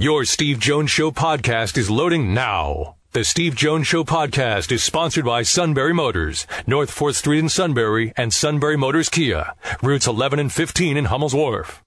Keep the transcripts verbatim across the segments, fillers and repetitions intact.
Your Steve Jones Show podcast is loading now. The Steve Jones Show podcast is sponsored by Sunbury Motors, North fourth Street in Sunbury, and Sunbury Motors Kia, routes eleven and fifteen in Hummel's Wharf.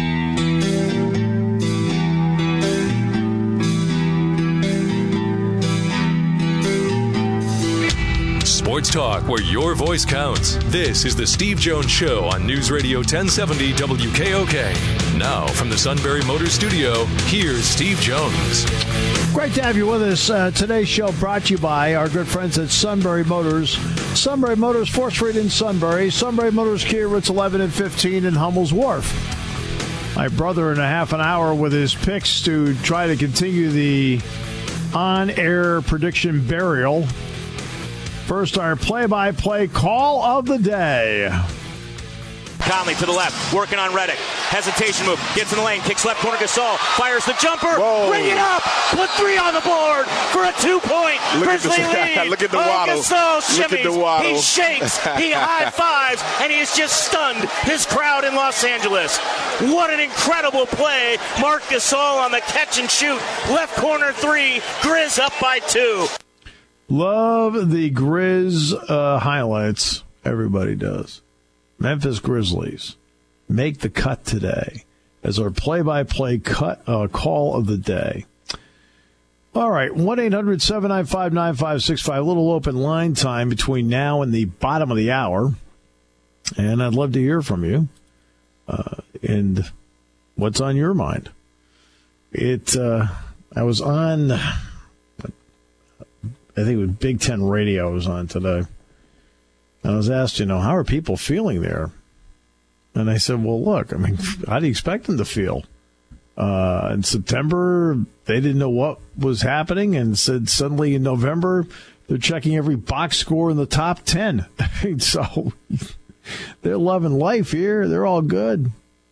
Sports talk where your voice counts. This is the Steve Jones Show on News Radio ten seventy W K O K. Now, from the Sunbury Motors studio, here's Steve Jones. Great to have you with us. Uh, today's show brought to you by our good friends at Sunbury Motors. Sunbury Motors, fourth Street in Sunbury. Sunbury Motors Kia, routes eleven and fifteen in Hummel's Wharf. My brother in a half an hour with his picks to try to continue the on-air prediction burial. First, our play-by-play call of the day. Conley to the left, working on Reddick. Hesitation move, gets in the lane, kicks left corner, Gasol, fires the jumper, Whoa. Bring it up, put three on the board for a two-point Grizzly lead. Look at the oh, waddle. Gasol Look at the shimmies, waddle. he shakes, he high-fives, and he has just stunned his crowd in Los Angeles. What an incredible play. Marc Gasol on the catch and shoot, left corner three, Grizz up by two. Love the Grizz uh, highlights. Everybody does. Memphis Grizzlies make the cut today as our play-by-play cut uh, call of the day. All right, one eight hundred seven nine five nine five six five. A little open line time between now and the bottom of the hour. And I'd love to hear from you. Uh, and what's on your mind? It. Uh, I was on, I think it was Big Ten Radio I was on today. I was asked, you know, how are people feeling there? And I said, well, look, I mean, how do you expect them to feel? Uh, in September, they didn't know what was happening, and said suddenly in November, they're checking every box score in the top ten. So they're loving life here. They're all good.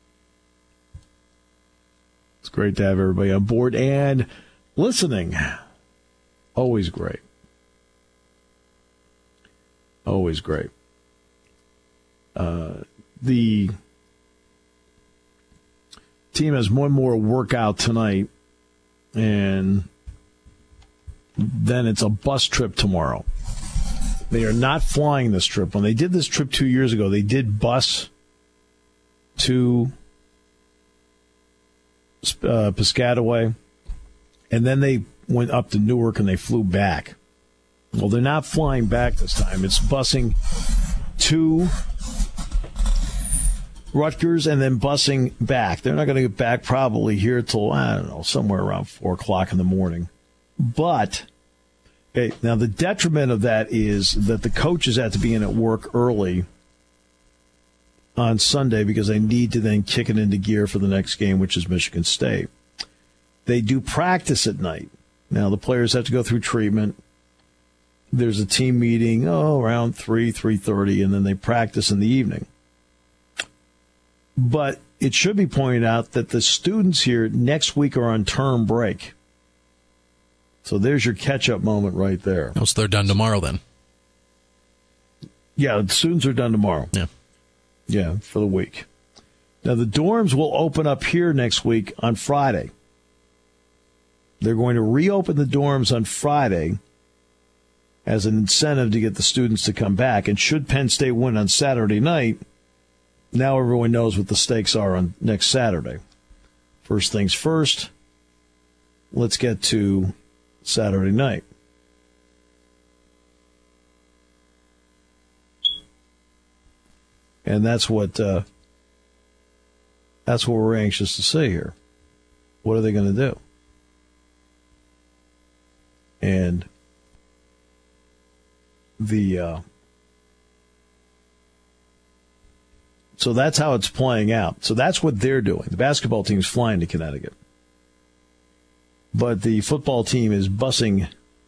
It's great to have everybody on board and listening. Always great. Always great. Uh, the team has one more workout tonight, and then it's a bus trip tomorrow. They are not flying this trip. When they did this trip two years ago, they did bus to uh, Piscataway, and then they went up to Newark and they flew back. Well, they're not flying back this time. It's busing to Rutgers and then busing back. They're not going to get back probably here till, I don't know, somewhere around four o'clock in the morning. But, okay, now the detriment of that is that the coaches have to be in at work early on Sunday because they need to then kick it into gear for the next game, which is Michigan State. They do practice at night. Now, the players have to go through treatment. There's a team meeting, oh, around three, three thirty, and then they practice in the evening. But it should be pointed out that the students here next week are on term break. So there's your catch-up moment right there. Oh, so they're done tomorrow then? Yeah, the students are done tomorrow. Yeah. Yeah, for the week. Now, the dorms will open up here next week on Friday. They're going to reopen the dorms on Friday as an incentive to get the students to come back. And should Penn State win on Saturday night, now everyone knows what the stakes are on next Saturday. First things first, let's get to Saturday night. And that's what uh, that's what we're anxious to see here. What are they going to do? And the uh, so that's how it's playing out. So that's what they're doing. The basketball team is flying to Connecticut, but the football team is busing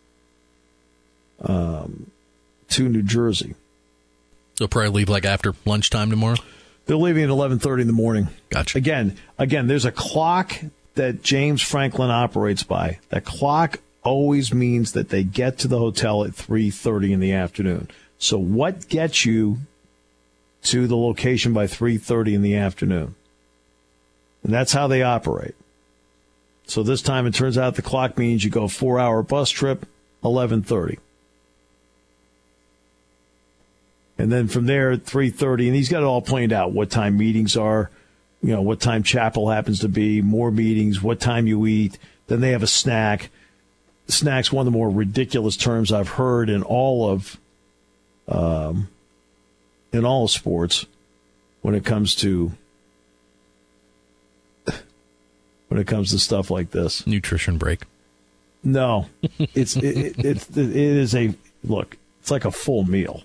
um, to New Jersey. They'll probably leave like after lunchtime tomorrow? They're leaving at eleven thirty in the morning. Gotcha. Again, again, there's a clock that James Franklin operates by. That clock always means that they get to the hotel at three thirty in the afternoon. So what gets you to the location by three thirty in the afternoon? And that's how they operate. So this time it turns out the clock means you go four-hour bus trip, eleven thirty. And then from there at three thirty, and he's got it all planned out, what time meetings are, you know, what time chapel happens to be, more meetings, what time you eat. Then they have a snack. Snack's one of the more ridiculous terms I've heard in all of um, in all of sports when it comes to when it comes to stuff like this. Nutrition break. No, it's it, it, it, it is a look. It's like a full meal,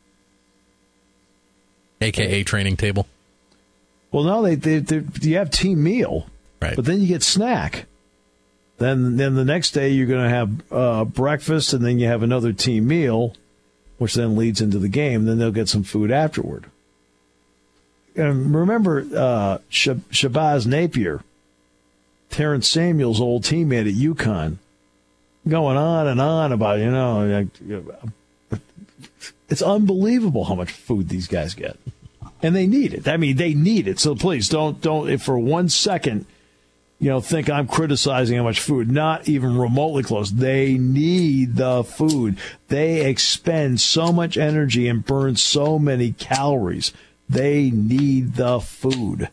A K A training table. Well, no, they, they, they you have team meal, right? But then you get snack. Then, then the next day you're going to have uh, breakfast, and then you have another team meal, which then leads into the game. Then they'll get some food afterward. And remember, uh, Shab- Shabazz Napier, Terrence Samuel's old teammate at UConn, going on and on about, you know, it's unbelievable how much food these guys get, and they need it. I mean, they need it. So please don't don't if for one second, you know, think I'm criticizing how much food. Not even remotely close. They need the food. They expend so much energy and burn so many calories. They need the food.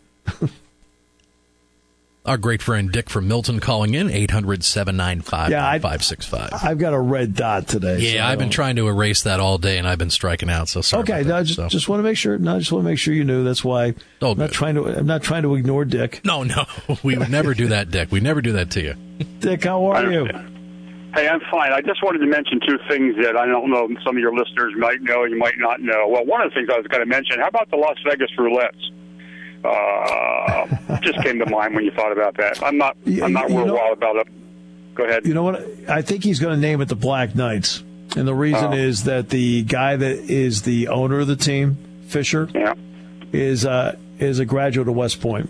Our great friend Dick from Milton calling in, eight hundred, seven nine five, five six five. I've got a red dot today. Yeah, so I've been trying to erase that all day, and I've been striking out, so sorry Okay, about no, that, just, so. just want to make sure. No, I just want to make sure you knew. That's why Oh, I'm not good. trying to. I'm not trying to ignore Dick. No, no, we would never do that, Dick. We never do that to you. Dick, how are you? Hey, I'm fine. I just wanted to mention two things that I don't know some of your listeners might know, you might not know. Well, one of the things I was going to mention, how about the Las Vegas roulettes? Uh, just came to mind when you thought about that. I'm not. I'm not You real know- wild about it. Go ahead. You know what? I think he's going to name it the Black Knights, and the reason Oh. is that the guy that is the owner of the team, Fisher, Yeah. is uh, is a graduate of West Point.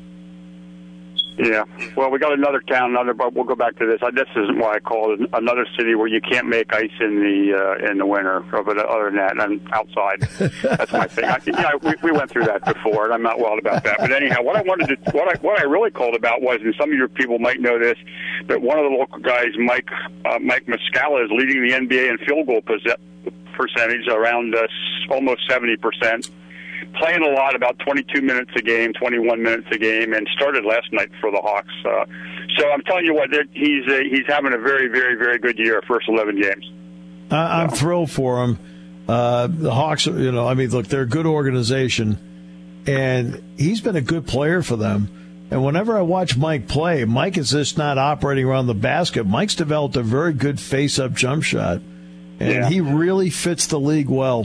Yeah. Well, we got another town, another, but we'll go back to this. I, this isn't why I called it another city where you can't make ice in the uh, in the winter. But other than that, I'm outside. That's my thing. I, yeah, we, we went through that before, and I'm not wild about that. But anyhow, what I wanted to, what I what I really called about was, and some of your people might know this, that one of the local guys, Mike uh, Mike Muscala, is leading the N B A in field goal percentage around uh, almost seventy percent. Playing a lot, about twenty-two minutes a game, twenty-one minutes a game, and started last night for the Hawks. Uh, so I'm telling you what, he's uh, he's having a very, very, very good year, first eleven games. Uh, I'm So. thrilled for him. Uh, the Hawks, are- you know, I mean, look, they're a good organization, and he's been a good player for them. And whenever I watch Mike play, Mike is just not operating around the basket. Mike's developed a very good face-up jump shot, and Yeah. he really fits the league well.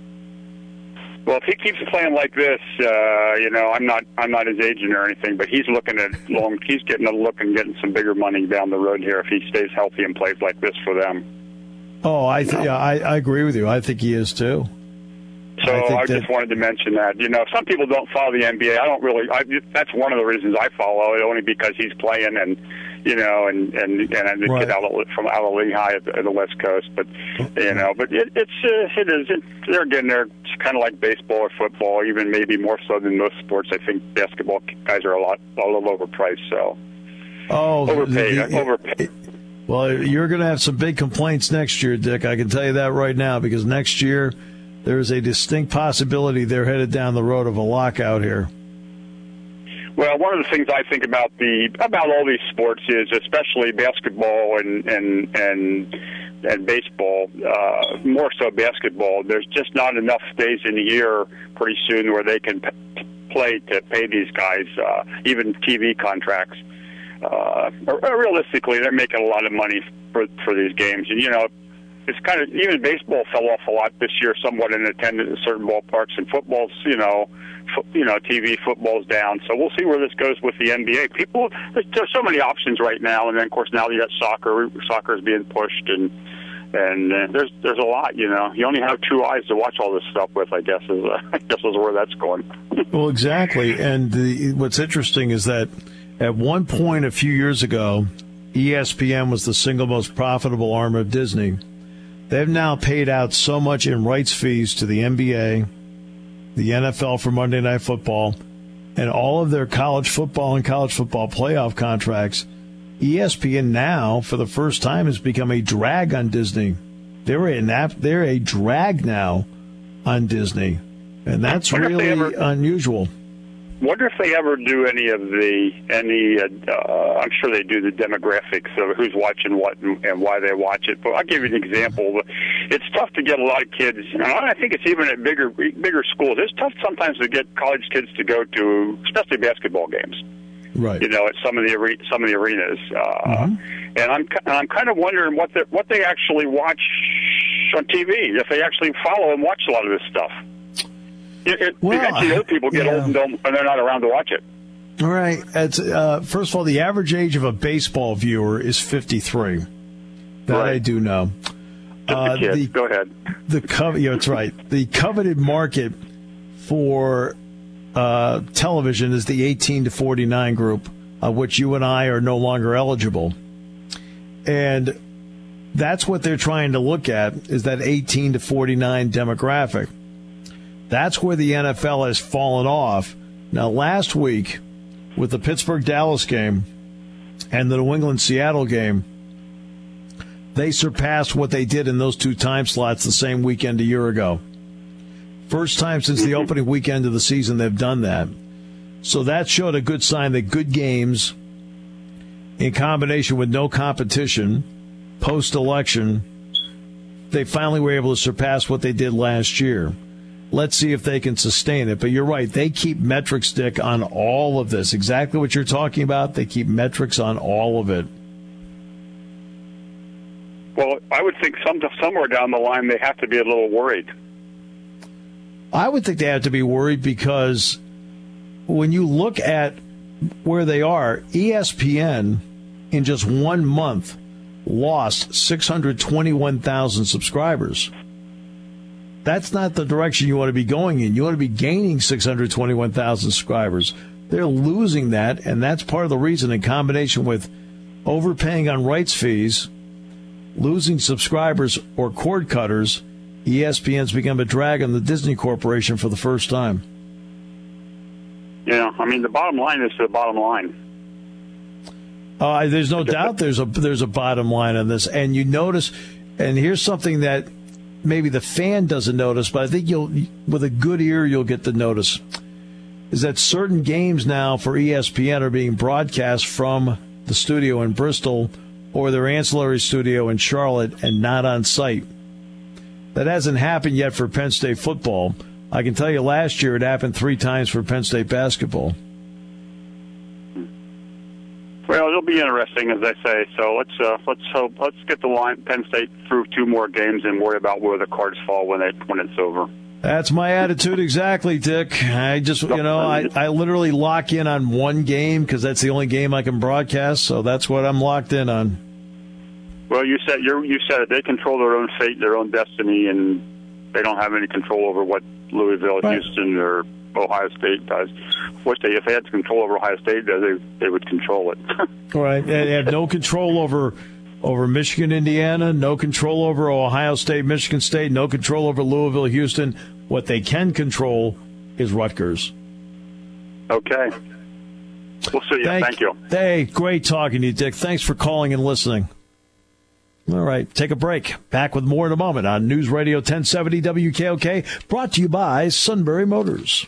Well, if he keeps playing like this, uh, you know, I'm not I'm not his agent or anything, but he's looking at long. He's getting a look and getting some bigger money down the road here if he stays healthy and plays like this for them. Oh, I th- yeah, I, I agree with you. I think he is too. So I I, think that- just wanted to mention that. You know, some people don't follow the N B A. I don't really. I, that's one of the reasons I follow it, only because he's playing and you know, and and and the Right. kid out of, from out of Lehigh at the, at the West Coast. But you know, but it, it's uh, it is. It, they're getting there. It's kind of like baseball or football, even maybe more so than most sports. I think basketball guys are a lot a little overpriced. So Oh, overpaid. the- the- overpaid. Well, you're going to have some big complaints next year, Dick. I can tell you that right now, because next year there is a distinct possibility they're headed down the road of a lockout here. Well, one of the things I think about the about all these sports is, especially basketball and and and and baseball, uh, more so basketball. There's just not enough days in the year pretty soon where they can p- play to pay these guys, uh, even T V contracts. Uh, realistically, they're making a lot of money for for these games, and you know, it's kind of even baseball fell off a lot this year, somewhat in attendance in certain ballparks, and football's you know, fo- you know, T V football's down. So we'll see where this goes with the N B A. People, there's, there's so many options right now, and then of course now you got soccer. Soccer is being pushed, and and uh, there's there's a lot. You know, you only have two eyes to watch all this stuff with. I guess is uh, I guess is where that's going. Well, exactly. And the, what's interesting is that at one point a few years ago, E S P N was the single most profitable arm of Disney. They've now paid out so much in rights fees to the N B A, the N F L for Monday Night Football, and all of their college football and college football playoff contracts E S P N now, for the first time, has become a drag on Disney. They're a, they're a drag now on Disney, and that's really ever, unusual. Wonder if they ever do any of the any. Uh, I'm sure they do the demographics of who's watching what and, and why they watch it. But I'll give you an example. It's tough to get a lot of kids. And I think it's even at bigger bigger schools. It's tough sometimes to get college kids to go to, especially basketball games. Right. You know, at some of the are- some of the arenas, uh, mm-hmm. and I'm I'm kind of wondering what the, what they actually watch on T V, if they actually follow and watch a lot of this stuff. It, it, well, eventually, other people get yeah. old and, don't, and they're not around to watch it. All right. It's, uh, first of all, the average age of a baseball viewer is fifty-three. That right. I do know. Just uh, a kid. The, Go ahead. The co- yeah, that's right. The coveted market for uh, television is the eighteen to forty-nine group, of which you and I are no longer eligible. And that's what they're trying to look at, is that eighteen to forty-nine demographic. That's where the N F L has fallen off. Now, last week, with the Pittsburgh-Dallas game and the New England-Seattle game, they surpassed what they did in those two time slots the same weekend a year ago. First time since the opening weekend of the season they've done that. So that showed a good sign that good games, in combination with no competition, post-election, they finally were able to surpass what they did last year. Let's see if they can sustain it. But you're right. They keep metrics, Dick, on all of this. Exactly what you're talking about. They keep metrics on all of it. Well, I would think some somewhere down the line they have to be a little worried. I would think they have to be worried because when you look at where they are, E S P N in just one month lost six hundred twenty-one thousand subscribers. That's not the direction you want to be going in. You want to be gaining six hundred twenty-one thousand subscribers. They're losing that, and that's part of the reason, in combination with overpaying on rights fees, losing subscribers or cord cutters, E S P N's become a drag on the Disney Corporation for the first time. Yeah, I mean, the bottom line is the bottom line. Uh, there's no doubt there's a there's a bottom line on this. And you notice, and here's something that maybe the fan doesn't notice, but I think you'll, with a good ear, you'll get to notice, is that certain games now for E S P N are being broadcast from the studio in Bristol or their ancillary studio in Charlotte and not on site. That hasn't happened yet for Penn State football. I can tell you last year it happened three times for Penn State basketball. Well, it'll be interesting, as I say. So let's uh, let's hope let's get the line Penn State through two more games and worry about where the cards fall when it when it's over. That's my attitude exactly, Dick. I just you know I, I literally lock in on one game because that's the only game I can broadcast. So that's what I'm locked in on. Well, you said you you said it. They control their own fate, their own destiny, and they don't have any control over what Louisville, right. Houston, or Ohio State does. Which they, if they had control over Ohio State, they they would control it. Right. They have no control over over Michigan, Indiana. No control over Ohio State, Michigan State. No control over Louisville, Houston. What they can control is Rutgers. Okay. We'll see you. Thank, Thank you. Hey, great talking to you, Dick. Thanks for calling and listening. All right, take a break. Back with more in a moment on News Radio ten seventy W K O K, brought to you by Sunbury Motors.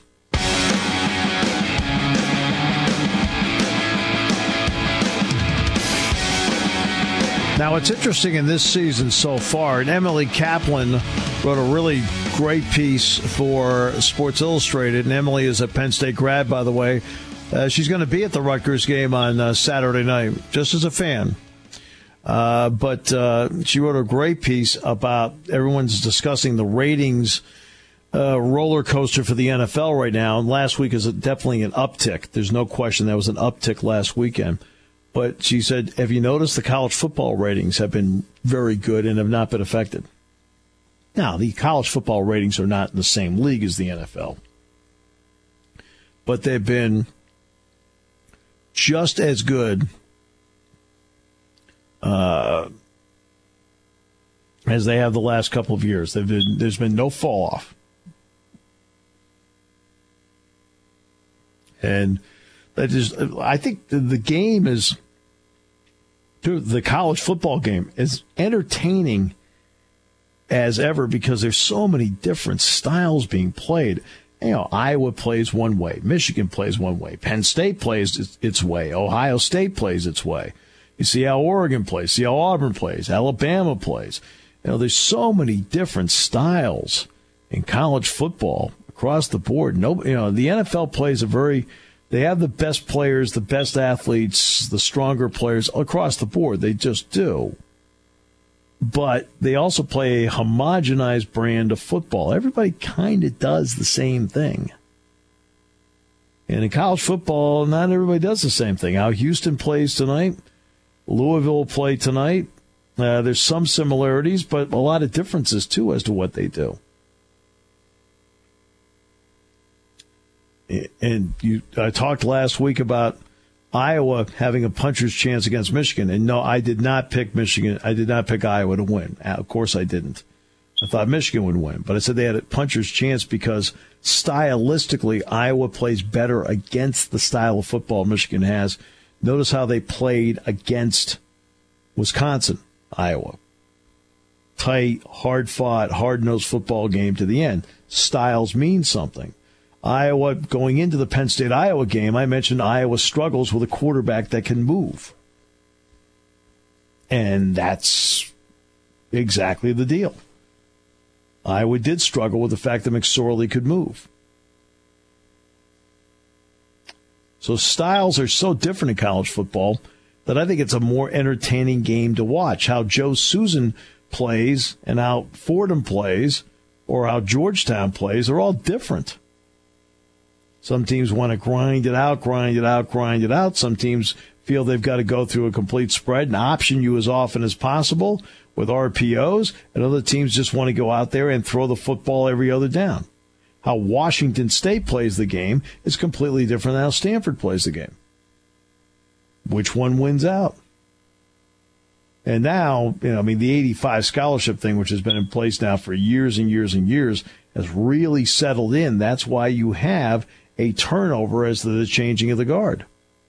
Now, it's interesting in this season so far, and Emily Kaplan wrote a really great piece for Sports Illustrated, and Emily is a Penn State grad, by the way. Uh, she's going to be at the Rutgers game on uh, Saturday night, just as a fan. Uh, but uh, she wrote a great piece about everyone's discussing the ratings uh, roller coaster for the N F L right now. And last week is definitely an uptick. There's no question there was an uptick last weekend. But she said, have you noticed the college football ratings have been very good and have not been affected? Now, the college football ratings are not in the same league as the N F L. But they've been just as good uh, as they have the last couple of years. They've been, there's been no fall off. And that is, I think the, the game is Dude, the college football game is entertaining as ever because there's so many different styles being played. You know, Iowa plays one way, Michigan plays one way, Penn State plays its, its way, Ohio State plays its way. You see how Oregon plays, see how Auburn plays, Alabama plays. You know, there's so many different styles in college football across the board. No, you know, the N F L plays a very, they have the best players, the best athletes, the stronger players across the board. They just do. But they also play a homogenized brand of football. Everybody kind of does the same thing. And in college football, not everybody does the same thing. How Houston plays tonight, Louisville will play tonight. Uh, there's some similarities, but a lot of differences, too, as to what they do. And you, I talked last week about Iowa having a puncher's chance against Michigan. And no, I did not pick Michigan. I did not pick Iowa to win. Of course I didn't. I thought Michigan would win. But I said they had a puncher's chance because stylistically, Iowa plays better against the style of football Michigan has. Notice how they played against Wisconsin, Iowa. Tight, hard-fought, hard-nosed football game to the end. Styles mean something. Iowa, going into the Penn State-Iowa game, I mentioned Iowa struggles with a quarterback that can move. And that's exactly the deal. Iowa did struggle with the fact that McSorley could move. So styles are so different in college football that I think it's a more entertaining game to watch. How Joe Susan plays and how Fordham plays or how Georgetown plays are all different. Some teams want to grind it out, grind it out, grind it out. Some teams feel they've got to go through a complete spread and option you as often as possible with R P Os. And other teams just want to go out there and throw the football every other down. How Washington State plays the game is completely different than how Stanford plays the game. Which one wins out? And now, you know, I mean, the eighty-five scholarship thing, which has been in place now for years and years and years, has really settled in. That's why you have a turnover as to the changing of the guard,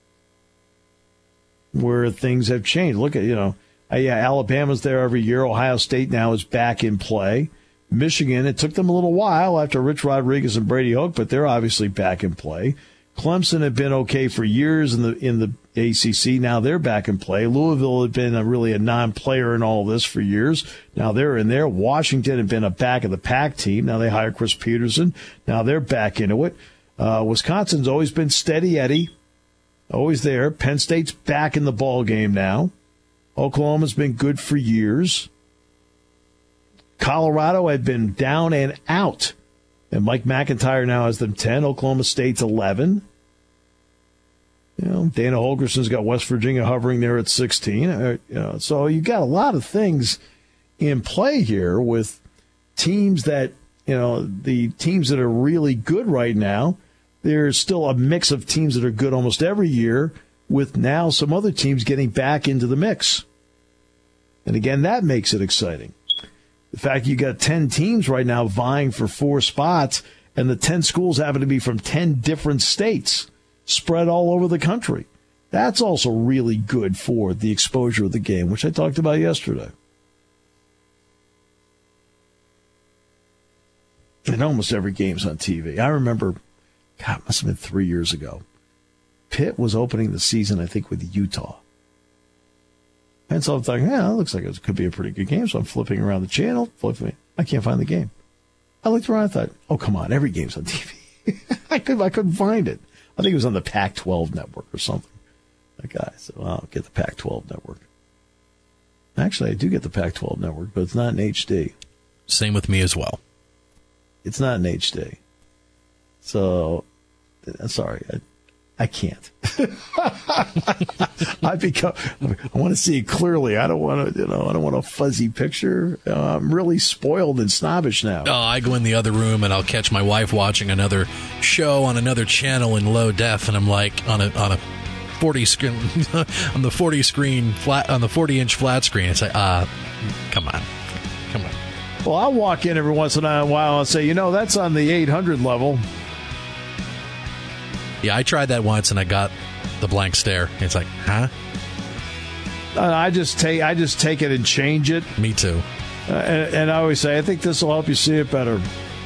where things have changed. Look at, you know, uh, yeah, Alabama's there every year. Ohio State now is back in play. Michigan, it took them a little while after Rich Rodriguez and Brady Hoke, but they're obviously back in play. Clemson had been okay for years in the in the A C C. Now they're back in play. Louisville had been a, really a non-player in all this for years. Now they're in there. Washington had been a back-of-the-pack team. Now they hire Chris Peterson. Now they're back into it. Uh, Wisconsin's always been steady Eddie, always there. Penn State's back in the ball game now. Oklahoma's been good for years. Colorado had been down and out. And Mike McIntyre now has them ten. Oklahoma State's eleven. You know, Dana Holgerson's got West Virginia hovering there at sixteen. Uh, you know, so you got a lot of things in play here with teams that, you know, the teams that are really good right now. There's still a mix of teams that are good almost every year, with now some other teams getting back into the mix. And again, that makes it exciting. The fact you got ten teams right now vying for four spots, and the ten schools happen to be from ten different states spread all over the country. That's also really good for the exposure of the game, which I talked about yesterday. And almost every game's on T V. I remember, God, it must have been three years ago. Pitt was opening the season, I think, with Utah. And so I'm thinking, yeah, it looks like it could be a pretty good game. So I'm flipping around the channel, flipping. I can't find the game. I looked around and thought, oh, come on, every game's on T V. I couldn't, I couldn't find it. I think it was on the Pac twelve network or something. That guy said, well, I'll get the Pac twelve network. Actually, I do get the Pac twelve network, but it's not in H D. Same with me as well. It's not in H D. So, sorry, I, I can't. I become. I want to see it clearly. I don't want to. You know. I don't want a fuzzy picture. Uh, I'm really spoiled and snobbish now. Oh, I go in the other room and I'll catch my wife watching another show on another channel in low def, and I'm like on a on a forty screen on the forty screen flat on the forty inch flat screen. It's like, ah, uh, come on, come on. Well, I'll walk in every once in a while and say, you know, that's on the eight hundred level. Yeah, I tried that once and I got the blank stare. It's like, huh? I just take I just take it and change it. Me too. Uh, and, and I always say, I think this will help you see it better.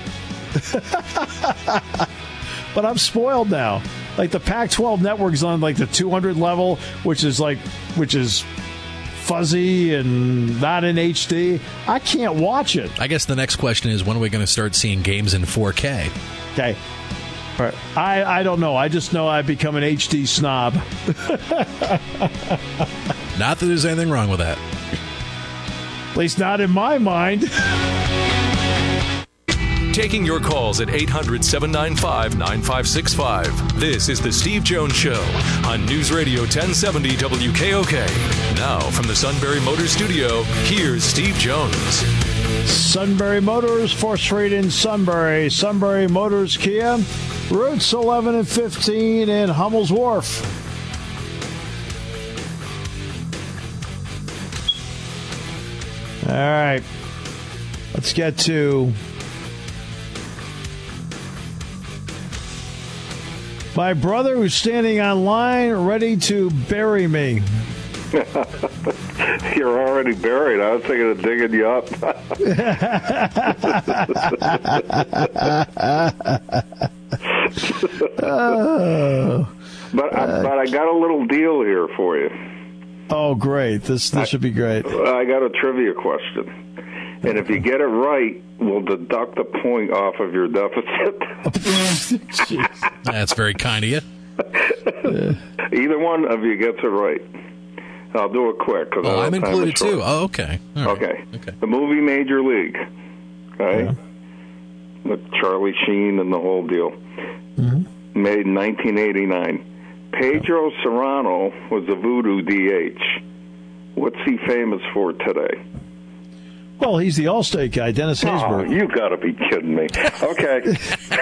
But I'm spoiled now. Like the Pac twelve network's on like the two hundred level, which is like, which is fuzzy and not in H D. I can't watch it. I guess the next question is, when are we going to start seeing games in four K? Okay. All right. I, I don't know. I just know I've become an H D snob. Not that there's anything wrong with that. At least not in my mind. Taking your calls at eight hundred, seven nine five, nine five six five. This is The Steve Jones Show on News Radio ten seventy W K O K. Now, from the Sunbury Motors Studio, here's Steve Jones. Sunbury Motors, fourth Street in Sunbury. Sunbury Motors Kia, routes eleven and fifteen in Hummel's Wharf. All right. Let's get to my brother who's standing on line ready to bury me. You're already buried. I was thinking of digging you up. oh. But I, but I got a little deal here for you. Oh, great. This this should be great. I got a trivia question. And if you get it right, we'll deduct a point off of your deficit. That's very kind of you. Either one of you gets it right. I'll do it quick. Cause Oh, I'm time included is short. too. Oh, okay. All right. Okay. Okay. The movie Major League. Okay. Yeah. With Charlie Sheen and the whole deal. Mm-hmm. Made in nineteen eighty-nine. Pedro Serrano was a voodoo D H. What's he famous for today? Well, he's the Allstate guy, Dennis Oh, Haysbert. you got to be kidding me. Okay.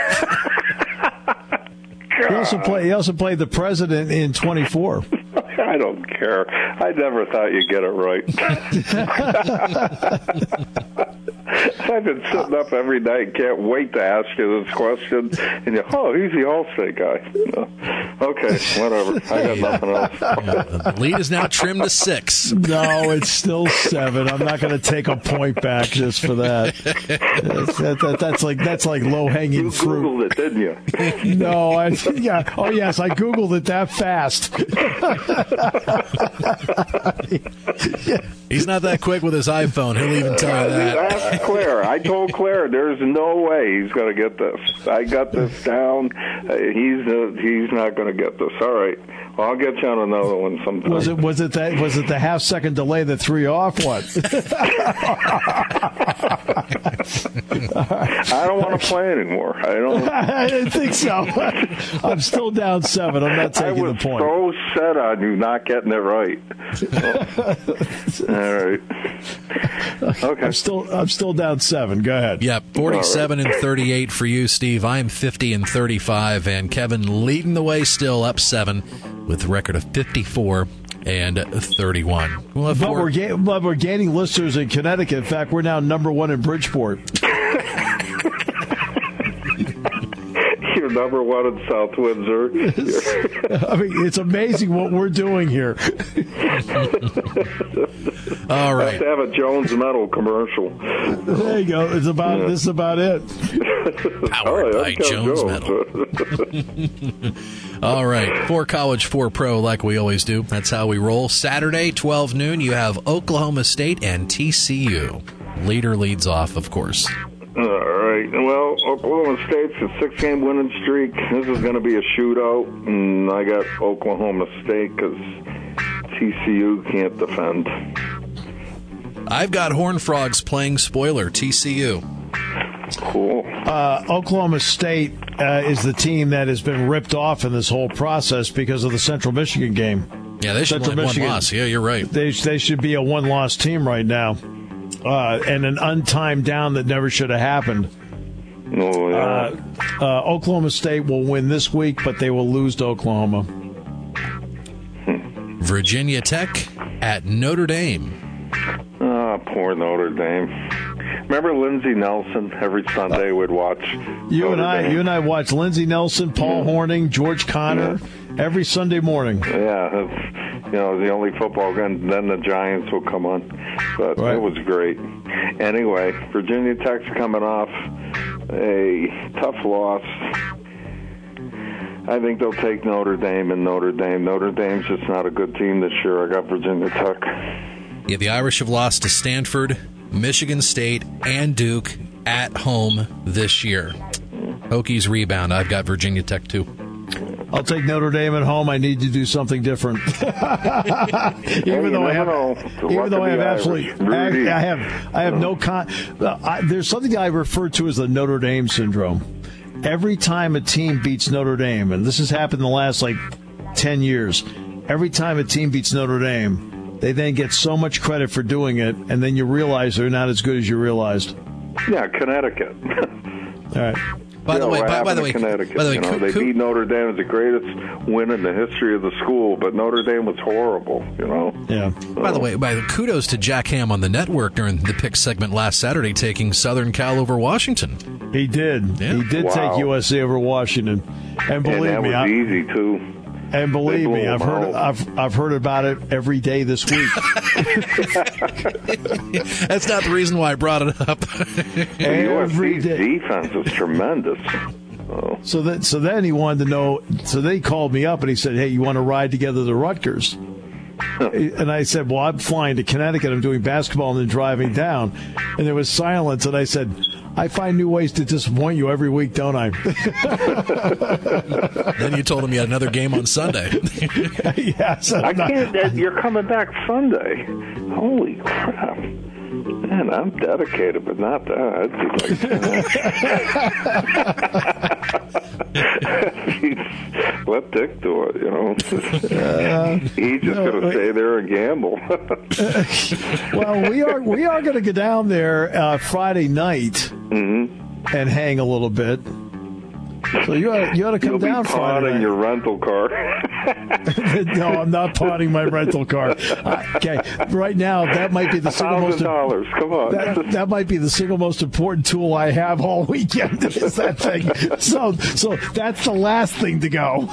He also play. He also played the president in twenty-four. I don't care. I never thought you'd get it right. I've been sitting up every night, can't wait to ask you this question. And you, oh, he's the Allstate guy. Okay, whatever. I got nothing else. The lead is now trimmed to six. No, it's still seven. I'm not going to take a point back just for that. That's, that, that, that's like that's like low hanging You fruit. Googled it, didn't you? No, I yeah. Oh yes, I Googled it that fast. He's not that quick with his iPhone. He'll even tell you that. Ask Claire. I told Claire there's no way he's going to get this. I got this down. Uh, he's uh, he's not going to get this. All right. Well, I'll get you on another one sometime. Was it was it that was it the half second delay that threw you off? What? I don't want to play anymore. I don't. I didn't think so. I'm still down seven. I'm not I taking was the point. so set on you not getting it right. All right. Okay. I'm still I'm still down seven. Go ahead. Yeah, forty-seven and thirty-eight for you, Steve. I'm fifty and thirty-five, and Kevin leading the way still, up seven with a record of fifty-four and thirty-one. We'll have But four- we're, ga- but we're gaining listeners in Connecticut. In fact, we're now number one in Bridgeport. You're number one in South Windsor. I mean, it's amazing what we're doing here. All I have right. to have a Jones Metal commercial. There you go. It's about this is about it. Powered Oh, by that's Jones Jones. Metal. All right. For college, for pro, like we always do. That's how we roll. Saturday, twelve noon, you have Oklahoma State and T C U. Leader leads off, of course. All right. Well, Oklahoma State's a six-game winning streak. This is going to be a shootout, and I got Oklahoma State because T C U can't defend. I've got Horned Frogs playing spoiler, T C U. Cool. Uh, Oklahoma State uh, is the team that has been ripped off in this whole process because of the Central Michigan game. Yeah, they should Central have one Michigan. loss. Yeah, you're right. They they should be a one-loss team right now, uh, and an untimed down that never should have happened. Oh, yeah. Uh, uh, Oklahoma State will win this week, but they will lose to Oklahoma. Virginia Tech at Notre Dame. Ah, poor Notre Dame. Remember Lindsey Nelson? Every Sunday would watch. You Notre and I, Dame. you and I watch Lindsey Nelson, Paul Horning, George Connor every Sunday morning. Yeah, you know, the only football game. Then the Giants will come on. But right. It was great. Anyway, Virginia Tech's coming off a tough loss. I think they'll take Notre Dame and Notre Dame. Notre Dame's just not a good team this year. I got Virginia Tech. Yeah, the Irish have lost to Stanford, Michigan State, and Duke at home this year. Hokies rebound. I've got Virginia Tech, too. I'll take Notre Dame at home. I need to do something different. even hey, though I have, even though I have absolutely, I, I have, I have no con. Uh, I, there's something I refer to as the Notre Dame syndrome. Every time a team beats Notre Dame, and this has happened in the last like ten years, every time a team beats Notre Dame, they then get so much credit for doing it, and then you realize they're not as good as you realized. Yeah, Connecticut. All right. By you the know, way, by, by the way, Connecticut, by the way, you know, co- they co- beat Notre Dame. It's the greatest win in the history of the school, but Notre Dame was horrible, you know. Yeah. By the way, by the kudos to Jack Ham on the network during the pick segment last Saturday, taking Southern Cal over Washington. He did. Yeah. He did Wow. take U S C over Washington, and believe and that me, was I, easy too. and believe blew me, I've them heard, out. I've, I've heard about it every day this week. That's not the reason why I brought it up. every U S C's day. defense was tremendous. Oh. So then, so then he wanted to know. So then he called me up and he said, "Hey, you want to ride together to Rutgers?" And I said, "Well, I'm flying to Connecticut. I'm doing basketball and then driving down." And there was silence. And I said, "I find new ways to disappoint you every week, don't I?" Then you told him you had another game on Sunday. yeah, so I I'm not- can't. You're coming back Sunday. Holy crap! Man, I'm dedicated, but not that. I'd be like, let Dick do it. You know, Uh, he's just no, going to wait. stay there and gamble. well, we are we are going to go down there uh, Friday night Mm-hmm. and hang a little bit. So you ought, you ought to come You'll down be Friday potting night. your rental car. No, I'm not potting my rental car. Uh, okay, right now that might be the single most. Thousand dollars. Come on. That, that might be the single most important tool I have all weekend is that thing. So, so that's the last thing to go.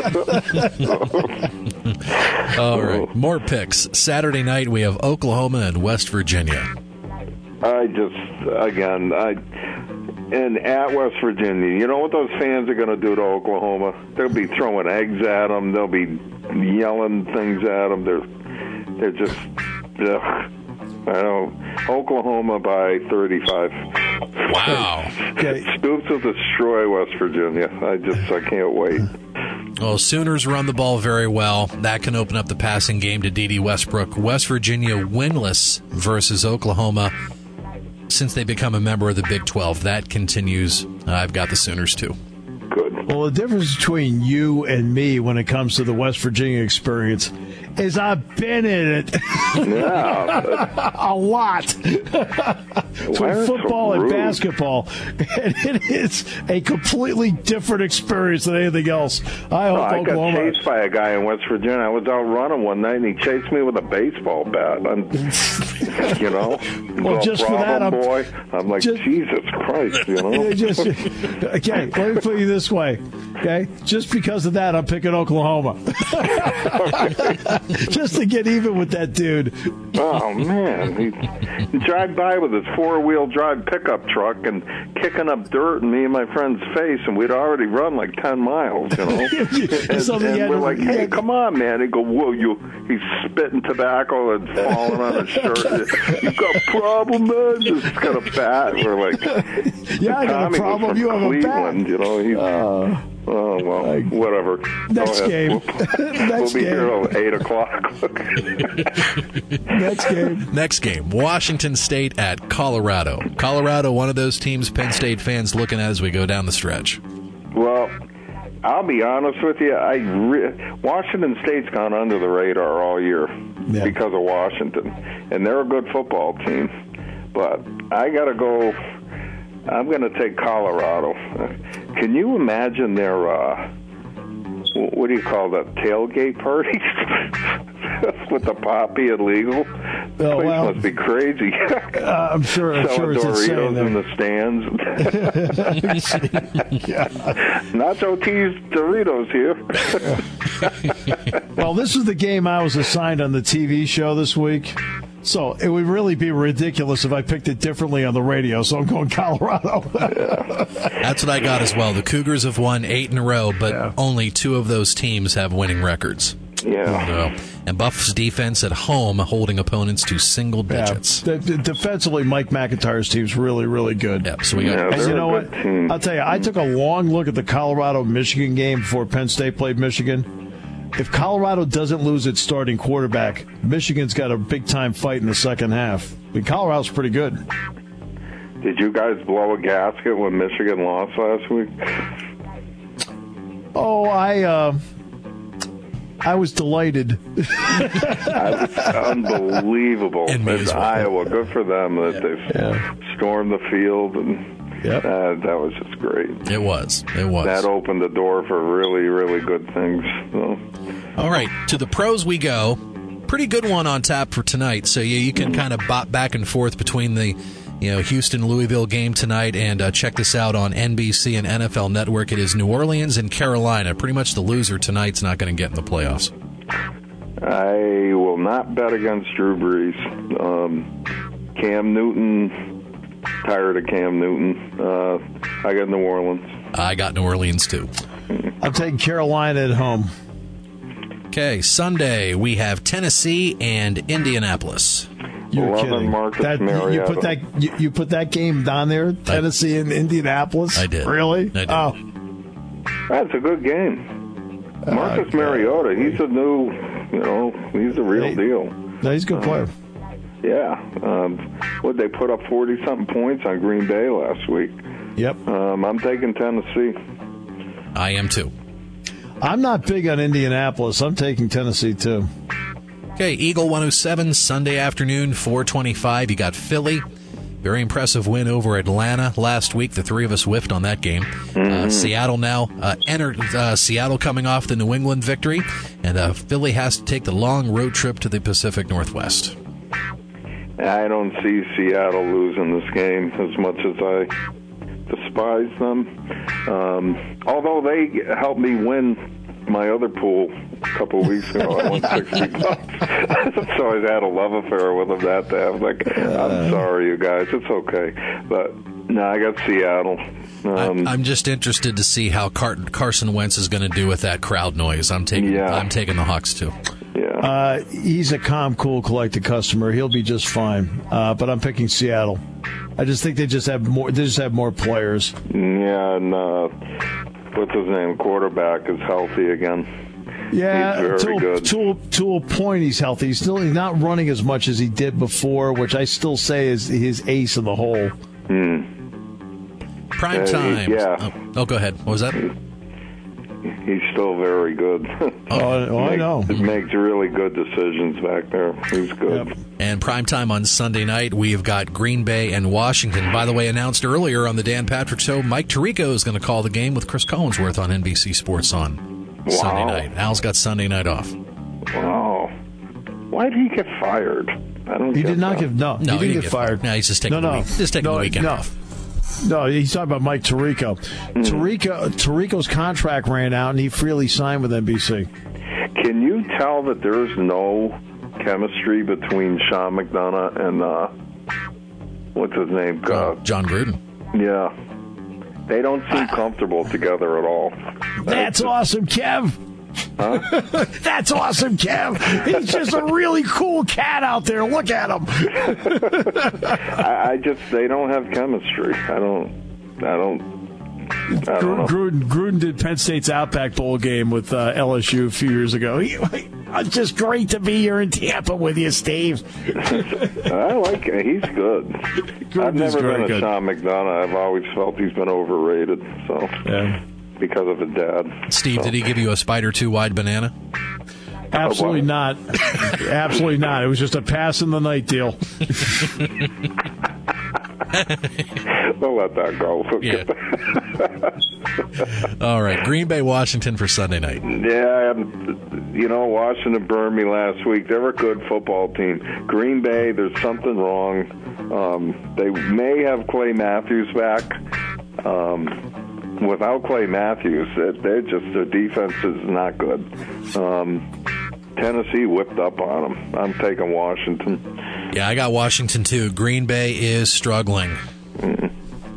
All right, more picks. Saturday night we have Oklahoma and West Virginia. I just, again, I, and at West Virginia, you know what those fans are going to do to Oklahoma? They'll be throwing eggs at them. They'll be yelling things at them. They're, they're just, ugh. I know. Oklahoma by thirty-five. Wow. Okay. Stoops will destroy West Virginia. I just, I can't wait. Well, Sooners run the ball very well. That can open up the passing game to D D Westbrook. West Virginia winless versus Oklahoma since they become a member of the Big twelve. That continues. I've got the Sooners, too. Good. Well, the difference between you and me when it comes to the West Virginia experience is I've been in it Yeah. a lot. Why are Between you so football and rude? basketball, and it is a completely different experience than anything else. I hope Oh, I got Oklahoma. chased by a guy in West Virginia. I was out running one night, and he chased me with a baseball bat. I'm, you know, Well, oh, just for that, problem, I'm- boy. I'm like, just- Jesus Christ, you know. Yeah, just, okay, let me put you this way. Okay, just because of that, I'm picking Oklahoma. Just to get even with that dude. Oh man, he, he drive by with his four wheel drive pickup truck and kicking up dirt in me and my friend's face, and we'd already run like ten miles, you know. and So he and had we're to- like, he hey, had- come on, man. He go, whoa, you. He's spitting tobacco and falling on his shirt. You got a problem, man? Just got a bat. We're like, Yeah, I got Tommy a problem. was from You have a Cleveland, bat. you know. He's, Uh, oh well, whatever. Next Go ahead. game. We'll, Next we'll be game. here till eight o'clock. Next game. Next game, Washington State at Colorado. Colorado, one of those teams Penn State fans looking at as we go down the stretch. Well, I'll be honest with you. I re- Washington State's gone under the radar all year Yeah. because of Washington, and they're a good football team. But I got to go. I'm going to take Colorado. Can you imagine their uh, what do you call that, tailgate party? With the poppy illegal? Oh, Place well, must be crazy. uh, I'm sure. I'm sure it's insane. Doritos in the stands. Yeah. Nacho Cheese Doritos here. Well, this is the game I was assigned on the T V show this week. So it would really be ridiculous if I picked it differently on the radio. So I'm going Colorado. That's what I got as well. The Cougars have won eight in a row, but yeah. only two of those teams have winning records. Yeah. So, and Buff's defense at home holding opponents to single digits. Yeah. De- defensively, Mike McIntyre's team's really, really good. Yeah, so we got, yeah, and you know what? Team. I'll tell you, I took a long look at the Colorado-Michigan game before Penn State played Michigan. If Colorado doesn't lose its starting quarterback, Michigan's got a big-time fight in the second half. I mean, Colorado's pretty good. Did you guys blow a gasket when Michigan lost last week? Oh, I uh, I was delighted. That was unbelievable. It's Iowa. Good for them that yeah. they yeah. stormed the field and. Yep. Uh, that was just great. It was. It was. That opened the door for really, really good things. So. All right. To the pros we go. Pretty good one on tap for tonight. So yeah, you can mm-hmm. kind of bop back and forth between the you know Houston-Louisville game tonight and uh, check this out on N B C and N F L Network. It is New Orleans and Carolina. Pretty much the loser tonight's not going to get in the playoffs. I will not bet against Drew Brees. Um, Cam Newton... Tired of Cam Newton. Uh, I got New Orleans. I got New Orleans, too. I'm taking Carolina at home. Okay, Sunday, we have Tennessee and Indianapolis. You're kidding. Marcus that, you put that you, you put that game down there, Tennessee I, and Indianapolis? I did. Really? I did. Oh. That's a good game. Marcus uh, Mariota, he's a new, you know, he's the real hey, deal. No, he's a good player. Uh, Yeah. Um, what they put up forty-something points on Green Bay last week. Yep. Um, I'm taking Tennessee. I am too. I'm not big on Indianapolis. I'm taking Tennessee too. Okay, Eagle one oh seven, Sunday afternoon, four twenty-five. You got Philly. Very impressive win over Atlanta last week. The three of us whiffed on that game. Mm-hmm. Uh, Seattle now uh, entered. Uh, Seattle coming off the New England victory. And uh, Philly has to take the long road trip to the Pacific Northwest. I don't see Seattle losing this game as much as I despise them. Um, although they helped me win my other pool a couple of weeks ago. I won sixty bucks. So I had a love affair with them that day. I was like, I'm sorry, you guys. It's okay. But, no, I got Seattle. Um, I'm just interested to see how Car- Carson Wentz is going to do with that crowd noise. I'm taking, yeah. I'm taking the Hawks, too. Yeah. Uh, he's a calm, cool, collected customer. He'll be just fine. Uh, but I'm picking Seattle. I just think they just have more. They just have more players. Yeah, and uh, what's his name? Quarterback is healthy again. Yeah, he's very to, good. To, to a point, he's healthy. He's still he's not running as much as he did before, which I still say is his ace in the hole. Hmm. Prime uh, time. Yeah. Oh, oh, go ahead. What was that? He's still very good. oh, oh I know. He makes really good decisions back there. He's good. Yep. And primetime on Sunday night, we've got Green Bay and Washington. By the way, announced earlier on the Dan Patrick Show, Mike Tirico is going to call the game with Chris Collinsworth on N B C Sports on wow. Sunday night. Al's got Sunday night off. Wow. Why did he get fired? I don't He get did not that. get, no, no he didn't he get, get fired. fired. No, he's just taking, no, the, no. week, just taking no, the weekend no. off. No, he's talking about Mike Tirico. Mm. Tirico. Tirico's contract ran out, and he freely signed with N B C. Can you tell that there's no chemistry between Sean McDonough and, uh, what's his name? Uh, John Gruden. Yeah. They don't seem comfortable together at all. That's awesome, Kev. Huh? That's awesome, Kev. He's just a really cool cat out there. Look at him. I, I just, they don't have chemistry. I don't, I don't, I don't know. Gruden, Gruden did Penn State's Outback Bowl game with uh, L S U a few years ago. He, it's just great to be here in Tampa with you, Steve. I like it. He's good. Gruden's I've never been a good. Sean McDonough. I've always felt he's been overrated. So. Yeah. Because of his dad. Steve, so. did he give you a Spider two wide banana? Absolutely oh, not. Absolutely not. It was just a pass in the night deal. We'll let that go. Yeah. All right, Green Bay, Washington for Sunday night. Yeah, you know, Washington burned me last week. They're a good football team. Green Bay, there's something wrong. Um, they may have Clay Matthews back. Um, without Clay Matthews, they're just their defense is not good. Um, Tennessee whipped up on them. I'm taking Washington. Yeah, I got Washington too. Green Bay is struggling. Mm.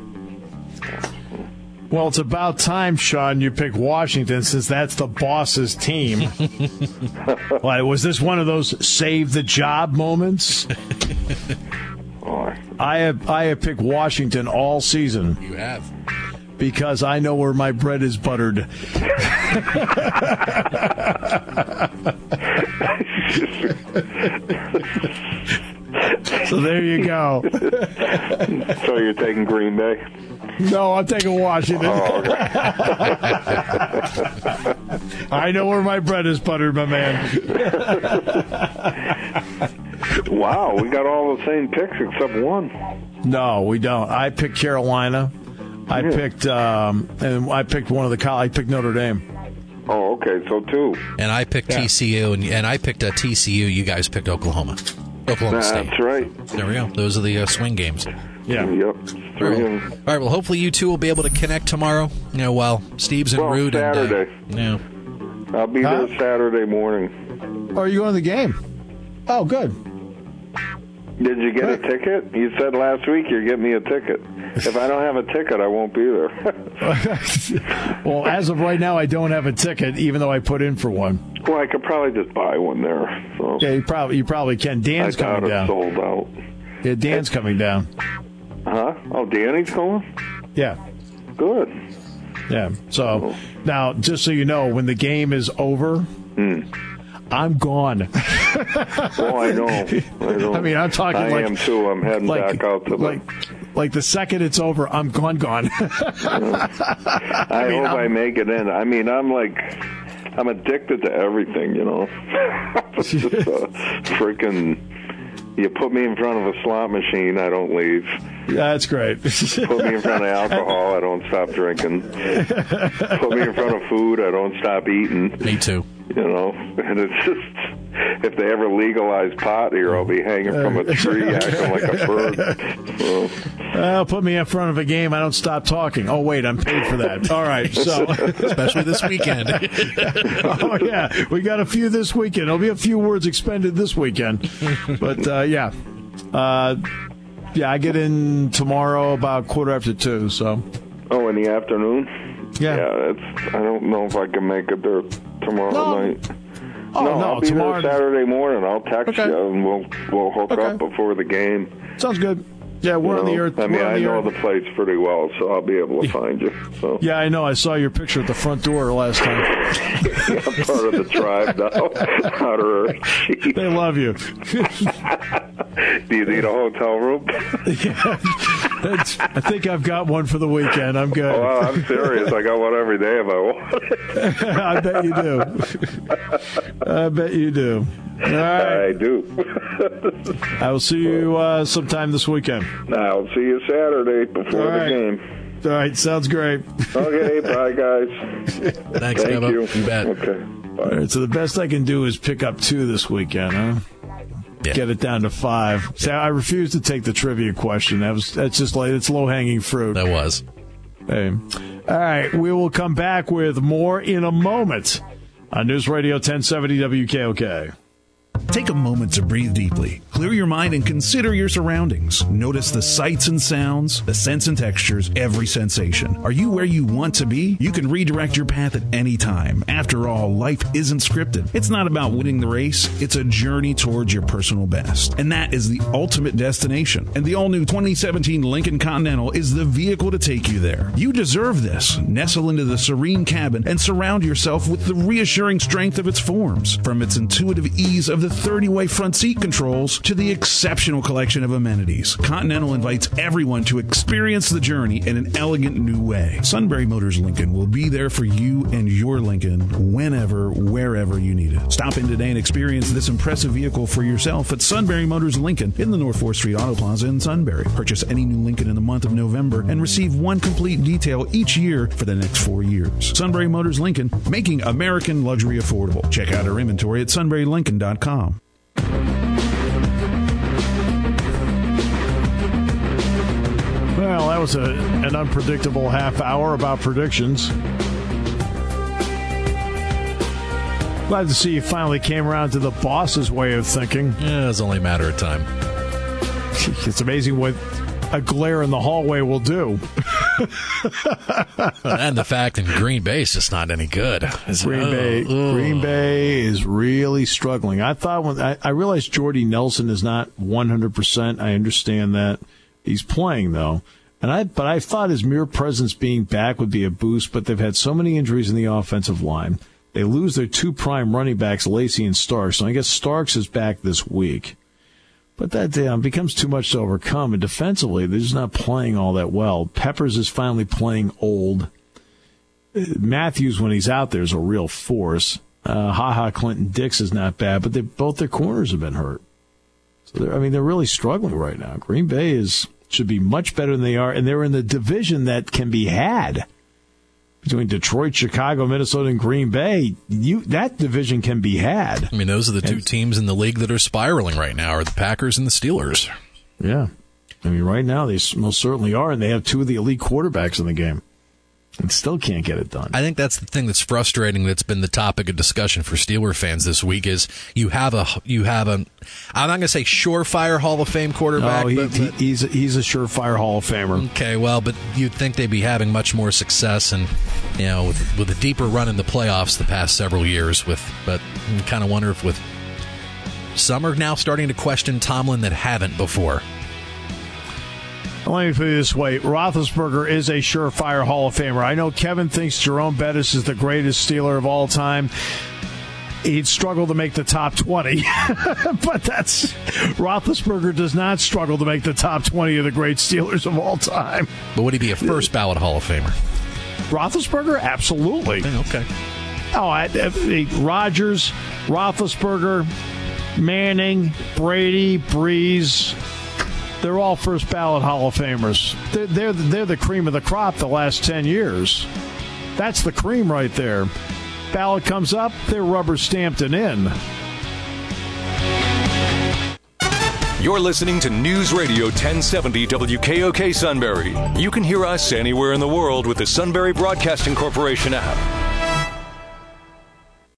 Well, it's about time, Sean, you pick Washington since that's the boss's team. Like, was this one of those save the job moments? Oh. I have I have picked Washington all season. You have. Because I know where my bread is buttered. So there you go. So you're taking Green Bay? No, I'm taking Washington. Oh, okay. I know where my bread is buttered, my man. Wow, we got all the same picks except one. No, we don't. I picked Carolina. I Yeah. picked um, and I picked one of the college. I picked Notre Dame. Oh, okay, so two. And I picked Yeah. T C U, and, and I picked a T C U. You guys picked Oklahoma. Oklahoma State. That's right. There we go. Those are the uh, swing games. Yeah. Yep. Three All and right. Well, hopefully you two will be able to connect tomorrow. You know, while Steve's en Well, route. Saturday. And, uh, yeah. I'll be Huh? there Saturday morning. Oh, are you going to the game? Oh, good. Did you get a ticket? You said last week you're getting me a ticket. If I don't have a ticket, I won't be there. Well, as of right now, I don't have a ticket, even though I put in for one. Well, I could probably just buy one there. So Yeah, you probably you probably can. Dan's I doubt coming it's down. sold out. Yeah, Dan's coming down. Huh? Oh, Danny's going? Yeah, Good. yeah. So now, just so you know, when the game is over, Hmm. I'm gone. Oh, I know. I know. I mean, I'm talking I like am too. I'm heading like back out to like the. like the second it's over, I'm gone, gone. I, mean, hope I'm- I make it in. I mean, I'm like, I'm addicted to everything, you know. It's just a freaking. You put me in front of a slot machine, I don't leave. Yeah, that's great. Put me in front of alcohol, I don't stop drinking. Put me in front of food, I don't stop eating. Me too. You know, and it's just, if they ever legalize pot here, I'll be hanging from a tree acting like a bird. So, Uh, put me in front of a game, I don't stop talking. Oh, wait, I'm paid for that. All right, so. Especially this weekend. Oh, yeah, we got a few this weekend. There'll be a few words expended this weekend. But, uh, yeah. Uh, yeah, I get in tomorrow about quarter after two, so. oh, in the afternoon? Yeah. Yeah, it's, I don't know if I can make it there tomorrow No. night. Oh, no, no, I'll be tomorrow. there Saturday morning. I'll text Okay. you and we'll we'll hook Okay. up before the game. Sounds good. Yeah, we're You on the know? earth. I mean, we're on I the know earth. the place pretty well, so I'll be able to find you. So Yeah, I know. I saw your picture at the front door last time. I'm part of the tribe now. Outer Earth. Jeez. They love you. Do you need a hotel room? That's, I think I've got one for the weekend. I'm good. Well, I'm serious. I got one every day if I want. I bet you do. I bet you do. All right. I do. I will see you uh, sometime this weekend. I'll see you Saturday before All the right. game. All right. Sounds great. Okay, bye, guys. Thanks, Thank Devo. you. You bet. Okay, bye. All right. So the best I can do is pick up two this weekend, huh? Yeah. Get it down to five. See, I refuse to take the trivia question. That was that's just like it's low hanging fruit. That was. Hey. All right. We will come back with more in a moment on News Radio ten seventy W K O K. Take a moment to breathe deeply. Clear your mind and consider your surroundings. Notice the sights and sounds, the scents and textures, every sensation. Are you where you want to be? You can redirect your path at any time. After all, life isn't scripted. It's not about winning the race. It's a journey towards your personal best. And that is the ultimate destination. And the all-new twenty seventeen Lincoln Continental is the vehicle to take you there. You deserve this. Nestle into the serene cabin and surround yourself with the reassuring strength of its forms. From its intuitive ease of the thirty-way front seat controls to the exceptional collection of amenities, Continental invites everyone to experience the journey in an elegant new way. Sunbury Motors Lincoln will be there for you and your Lincoln whenever, wherever you need it. Stop in today and experience this impressive vehicle for yourself at Sunbury Motors Lincoln in the North fourth Street Auto Plaza in Sunbury. Purchase any new Lincoln in the month of November and receive one complete detail each year for the next four years. Sunbury Motors Lincoln, making American luxury affordable. Check out our inventory at sunbury lincoln dot com. Well, that was a, an unpredictable half hour about predictions. Glad to see you finally came around to the boss's way of thinking. Yeah, it's only a matter of time. It's amazing what a glare in the hallway will do. And the fact in Green Bay is just not any good. It's, Green oh, Bay, oh. Green Bay is really struggling. I thought when I, I realized Jordy Nelson is not one hundred percent. I understand that he's playing though, and I but I thought his mere presence being back would be a boost. But they've had so many injuries in the offensive line. They lose their two prime running backs, Lacy and Starks. So I guess Starks is back this week. But that um, becomes too much to overcome. And defensively, they're just not playing all that well. Peppers is finally playing old. Matthews, when he's out there, is a real force. Uh, Ha-Ha Clinton-Dix is not bad, but they, both their corners have been hurt. So they're, I mean, they're really struggling right now. Green Bay is should be much better than they are, and they're in the division that can be had. Between Detroit, Chicago, Minnesota, and Green Bay, you that division can be had. I mean, those are the two and, teams in the league that are spiraling right now, are the Packers and the Steelers. Yeah. I mean, right now they most certainly are, and they have two of the elite quarterbacks in the game. And still can't get it done. I think that's the thing that's frustrating. That's been the topic of discussion for Steeler fans this week. Is you have a you have a I'm not going to say surefire Hall of Fame quarterback. No, he, but, but, he's a, he's a surefire Hall of Famer. Okay, well, but you'd think they'd be having much more success, and you know, with, with a deeper run in the playoffs the past several years. With, but you kind of wonder if with some are now starting to question Tomlin that haven't before. Let me put it this way. Roethlisberger is a surefire Hall of Famer. I know Kevin thinks Jerome Bettis is the greatest Steeler of all time. He'd struggle to make the top twenty. But that's Roethlisberger does not struggle to make the top twenty of the great Steelers of all time. But would he be a first ballot Hall of Famer? Roethlisberger? Absolutely. Okay. Oh, I, I, Rodgers, Roethlisberger, Manning, Brady, Breeze. They're all first ballot Hall of Famers. They're, they're, they're the cream of the crop the last ten years. That's the cream right there. Ballot comes up, they're rubber stamped and in. You're listening to News Radio ten seventy W K O K Sunbury. You can hear us anywhere in the world with the Sunbury Broadcasting Corporation app.